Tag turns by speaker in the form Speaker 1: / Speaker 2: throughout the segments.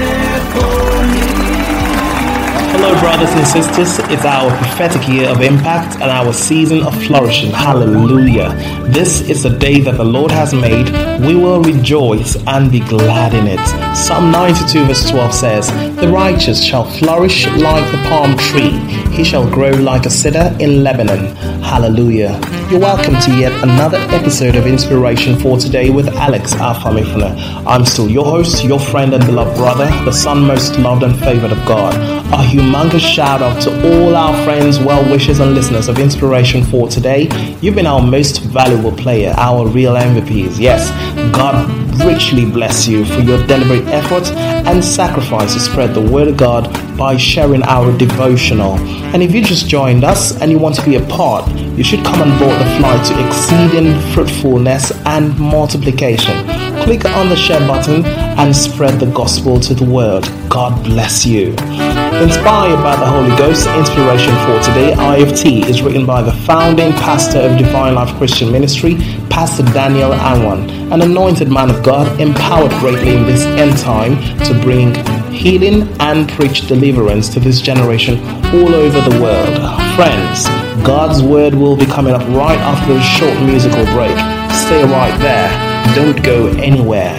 Speaker 1: Hello, brothers and sisters. It's our prophetic year of impact and our season of flourishing. Hallelujah. This is the day that the Lord has made. We will rejoice and be glad in it. Psalm 92 verse 12 says, "The righteous shall flourish like the palm tree. He shall grow like a cedar in Lebanon." Hallelujah. You're welcome to yet another episode of Inspiration for Today with Alex Afamifuna. I'm still your host, your friend and beloved brother, the son most loved and favored of God. A humongous shout out to all our friends, well-wishers and listeners of Inspiration for Today. You've been our most valuable player, our real MVPs. Yes, God richly bless you for your deliberate effort and sacrifice to spread the word of God by sharing our devotional. And if you just joined us and you want to be a part, you should come on board the flight to exceeding fruitfulness and multiplication. Click on the share button and spread the gospel to the world. God bless you. Inspired by the Holy Ghost, Inspiration for Today, IFT, is written by the founding pastor of Divine Life Christian Ministry, Pastor Daniel Anwan, an anointed man of God, empowered greatly in this end time to bring healing and preach deliverance to this generation all over the world. Friends, God's word will be coming up right after a short musical break. Stay right there. Don't go anywhere.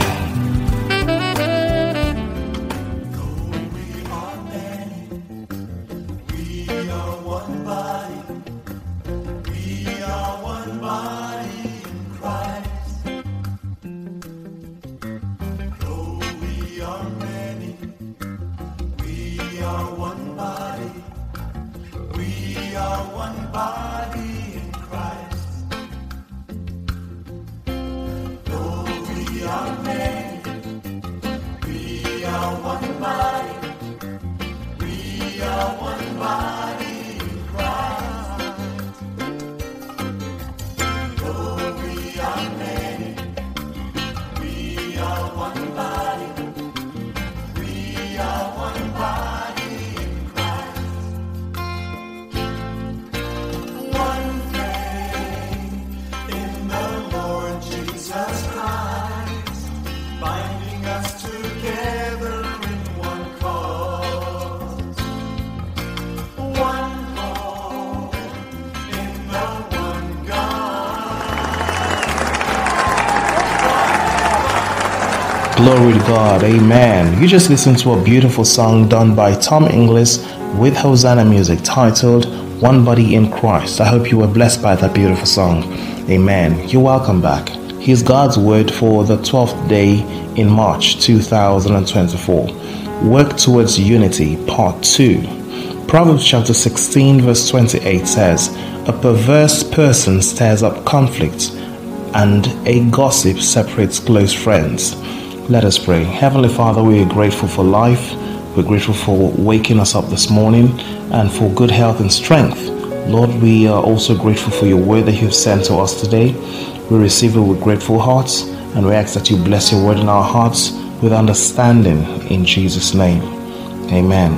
Speaker 1: Glory to God, amen. You just listened to a beautiful song done by Tom Inglis with Hosanna Music titled One Body in Christ. I hope you were blessed by that beautiful song. Amen. You're welcome back. Here's God's word for the 12th day in March 2024. Work towards unity, part 2. Proverbs chapter 16 verse 28 says, "A perverse person stirs up conflict, and a gossip separates close friends." Let us pray. Heavenly Father, we are grateful for life. We're grateful for waking us up this morning and for good health and strength. Lord, we are also grateful for your word that you have sent to us today. We receive it with grateful hearts, and we ask that you bless your word in our hearts with understanding in Jesus' name. Amen.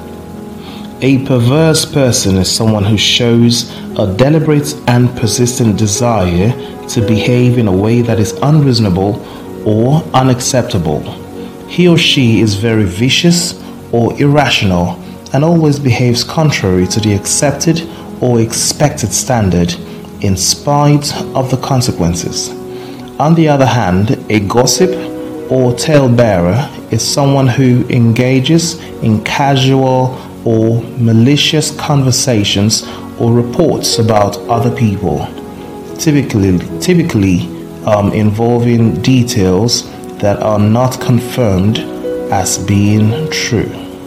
Speaker 1: A perverse person is someone who shows a deliberate and persistent desire to behave in a way that is unreasonable or unacceptable. He or she is very vicious or irrational and always behaves contrary to the accepted or expected standard in spite of the consequences. On the other hand, a gossip or talebearer is someone who engages in casual or malicious conversations or reports about other people, typically involving details that are not confirmed as being true.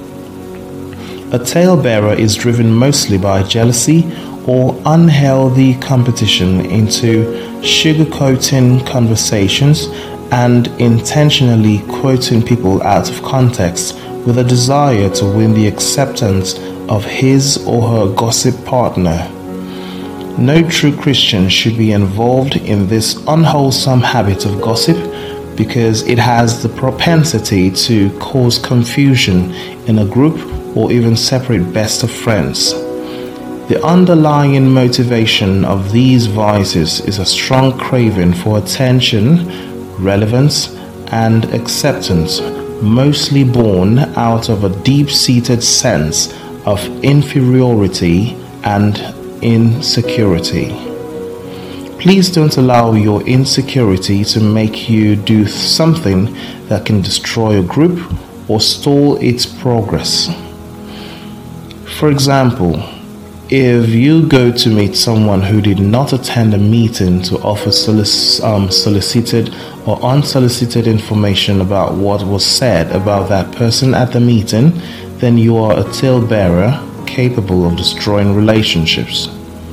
Speaker 1: A talebearer is driven mostly by jealousy or unhealthy competition into sugarcoating conversations and intentionally quoting people out of context with a desire to win the acceptance of his or her gossip partner. No true Christian should be involved in this unwholesome habit of gossip because it has the propensity to cause confusion in a group or even separate best of friends. The underlying motivation of these vices is a strong craving for attention, relevance, and acceptance mostly born out of a deep-seated sense of inferiority and insecurity. Please don't allow your insecurity to make you do something that can destroy a group or stall its progress. For example, if you go to meet someone who did not attend a meeting to offer solicited or unsolicited information about what was said about that person at the meeting, then you are a talebearer capable of destroying relationships.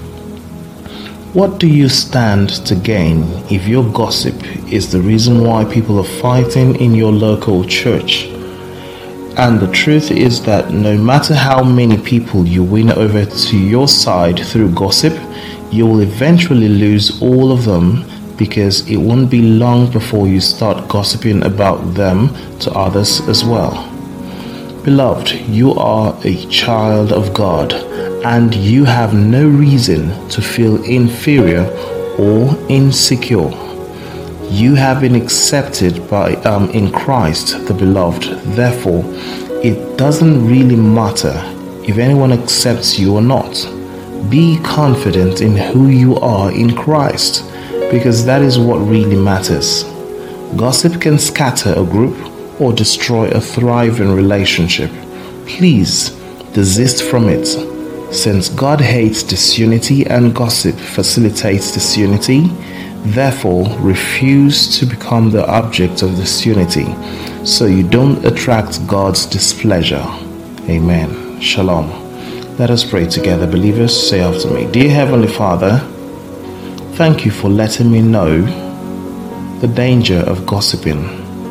Speaker 1: What do you stand to gain if your gossip is the reason why people are fighting in your local church? And the truth is that no matter how many people you win over to your side through gossip, you will eventually lose all of them, because it won't be long before you start gossiping about them to others as well. Beloved, you are a child of God, and you have no reason to feel inferior or insecure. You have been accepted in Christ the Beloved. Therefore, it doesn't really matter if anyone accepts you or not. Be confident in who you are in Christ, because that is what really matters. Gossip can scatter a group or destroy a thriving relationship. Please desist from it, since God hates disunity and gossip facilitates disunity. Therefore, refuse to become the object of disunity, so you don't attract God's displeasure. Amen. Shalom. Let us pray together, believers. Say after me. Dear Heavenly Father, thank you for letting me know the danger of gossiping.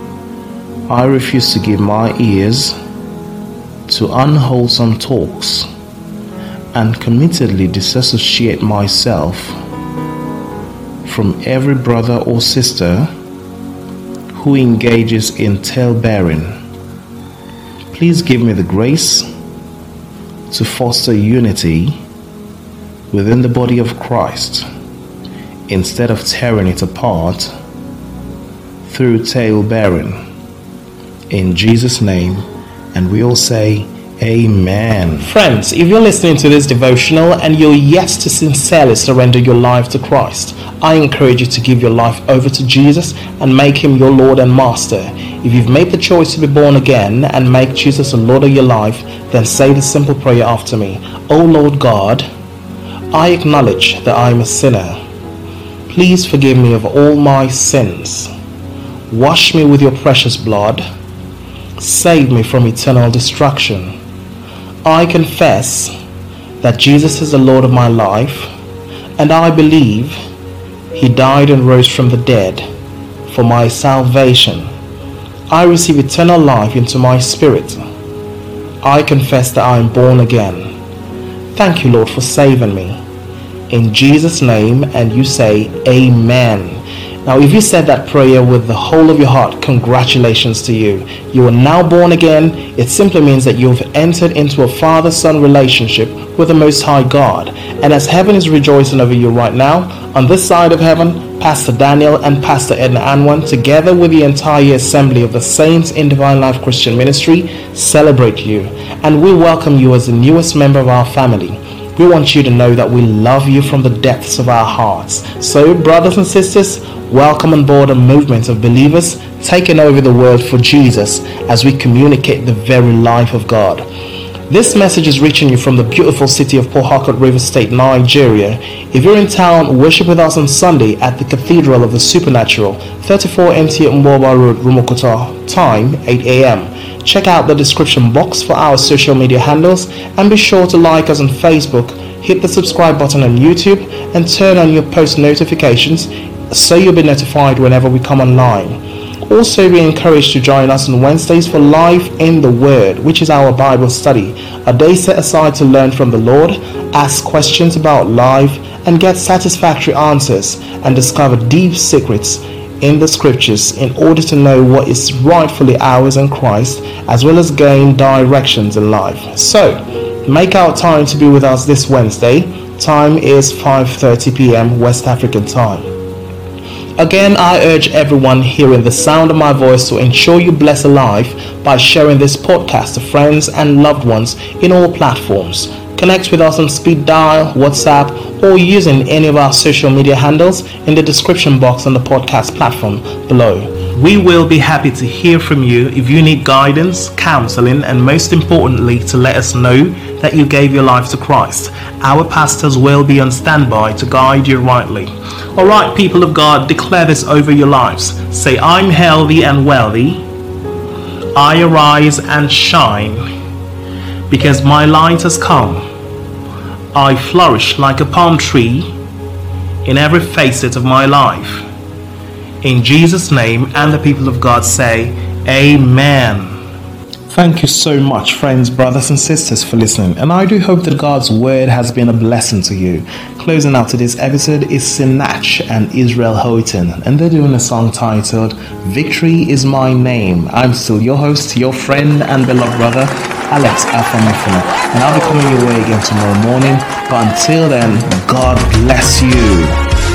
Speaker 1: I refuse to give my ears to unwholesome talks and committedly disassociate myself from every brother or sister who engages in talebearing. Please give me the grace to foster unity within the body of Christ instead of tearing it apart through talebearing. In Jesus' name, and we all say Amen. Friends, if you're listening to this devotional and you're yet to sincerely surrender your life to Christ, I encourage you to give your life over to Jesus and make him your Lord and Master. If you've made the choice to be born again and make Jesus the Lord of your life, then say the simple prayer after me. Oh Lord God, I acknowledge that I am a sinner. Please forgive me of all my sins. Wash me with your precious blood. Save me from eternal destruction. I confess that Jesus is the Lord of my life, and I believe he died and rose from the dead for my salvation. I receive eternal life into my spirit. I confess that I am born again. Thank you, Lord, for saving me. In Jesus' name, and you say Amen. Now, if you said that prayer with the whole of your heart, congratulations to you. You are now born again. It simply means that you've entered into a father-son relationship with the Most High God. And as heaven is rejoicing over you right now, on this side of heaven, Pastor Daniel and Pastor Edna Anwan, together with the entire assembly of the Saints in Divine Life Christian Ministry, celebrate you. And we welcome you as the newest member of our family. We want you to know that we love you from the depths of our hearts. So, brothers and sisters, welcome on board a movement of believers taking over the world for Jesus as we communicate the very life of God. This message is reaching you from the beautiful city of Port Harcourt, Rivers State, Nigeria. If you're in town, worship with us on Sunday at the Cathedral of the Supernatural, 34 MT Mboba Road, Rumokota, time 8 a.m. Check out the description box for our social media handles, and be sure to like us on Facebook, hit the subscribe button on YouTube, and turn on your post notifications so you'll be notified whenever we come online. Also, be encouraged to join us on Wednesdays for Life in the Word, which is our Bible study, a day set aside to learn from the Lord, ask questions about life, and get satisfactory answers, and discover deep secrets in the scriptures in order to know what is rightfully ours in Christ, as well as gain directions in life. So, make out time to be with us this Wednesday. Time is 5:30 p.m. West African time. Again, I urge everyone hearing the sound of my voice to ensure you bless a life by sharing this podcast to friends and loved ones in all platforms. Connect with us on speed dial, WhatsApp, or using any of our social media handles in the description box on the podcast platform below. We will be happy to hear from you if you need guidance, counseling, and most importantly, to let us know that you gave your life to Christ. Our pastors will be on standby to guide you rightly. Alright, people of God, declare this over your lives. Say, I'm healthy and wealthy. I arise and shine because my light has come. I flourish like a palm tree in every facet of my life. In Jesus' name, and the people of God say, Amen. Thank you so much, friends, brothers and sisters, for listening, and I do hope that God's word has been a blessing to you. Closing out today's episode is Sinach and Israel Houghton, and they're doing a song titled Victory Is My Name. I'm still your host, your friend and beloved brother, Alex Afamifuna, and I'll be coming your way again tomorrow morning. But until then, God bless you.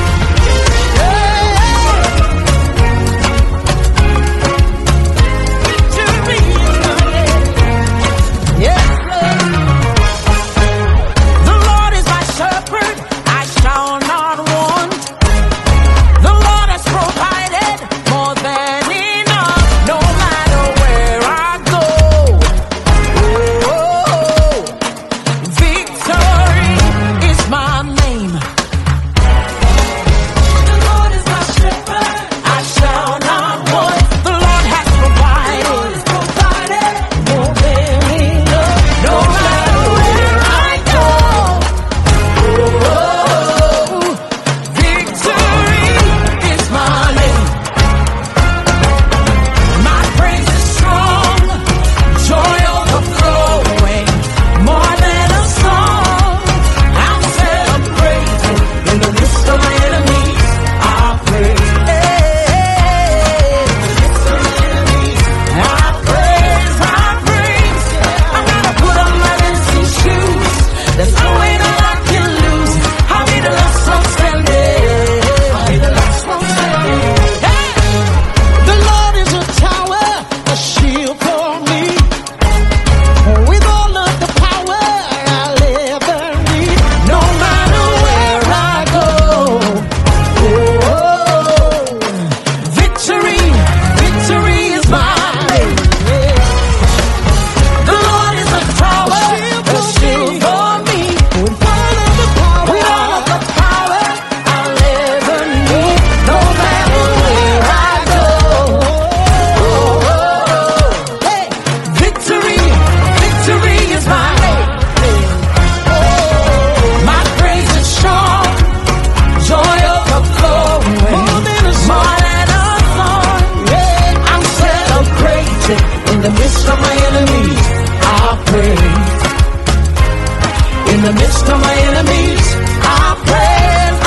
Speaker 2: In the midst of my enemies, I praise.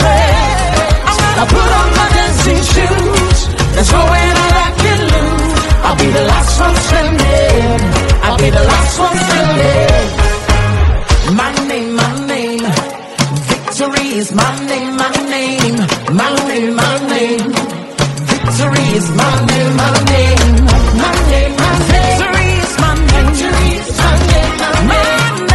Speaker 2: I put on my dancing shoes. There's no way that I can lose. I'll be the last one standing. I'll be the last one standing. My name, my name. Victory is my name, my name. My name, my name. Victory is my name, my name. My name, my name. Victory is my name. Victory is my name, my name.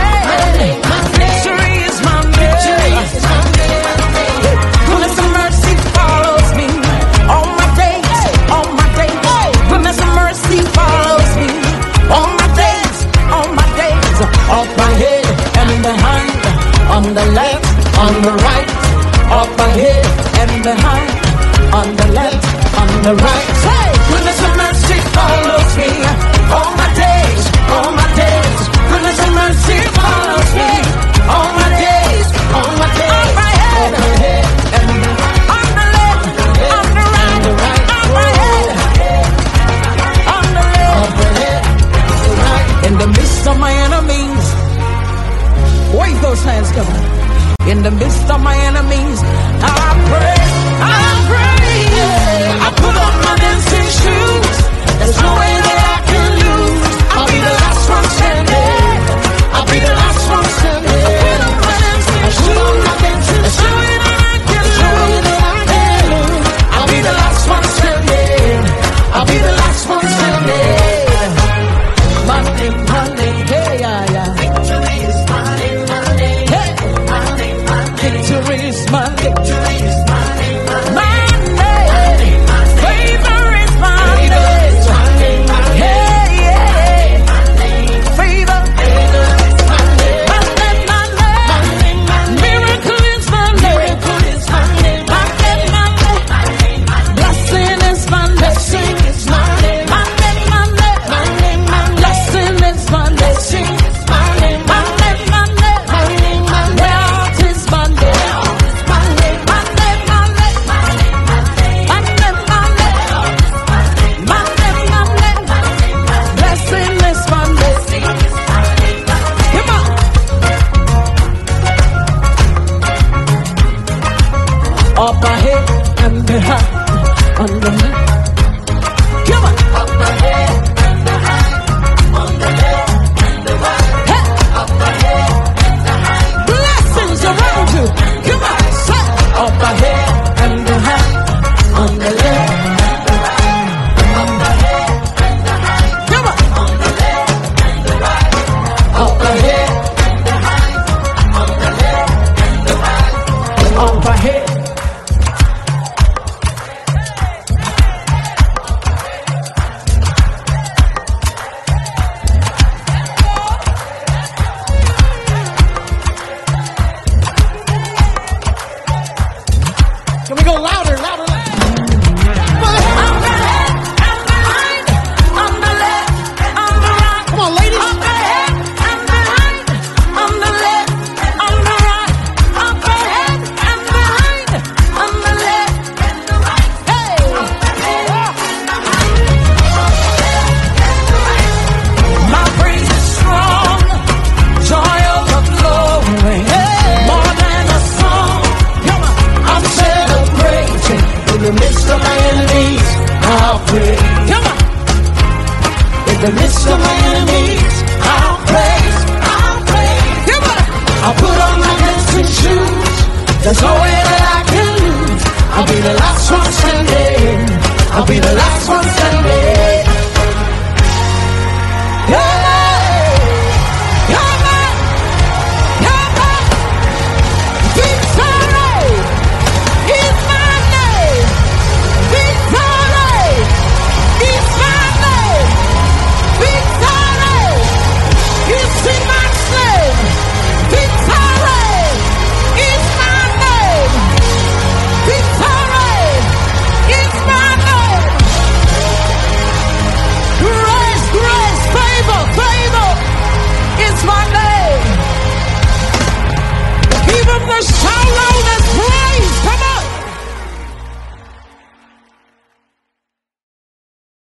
Speaker 2: On the left, on the right, up ahead and behind. On the left, on the right. Hey, goodness and mercy follows me all my days, all my days. Goodness and mercy follows me all my days, all my days. Up ahead and behind. On the left, on the right, up ahead, on the left, up ahead, the right. In the midst of my enemies. Wave those hands, come on. In the midst of my enemies,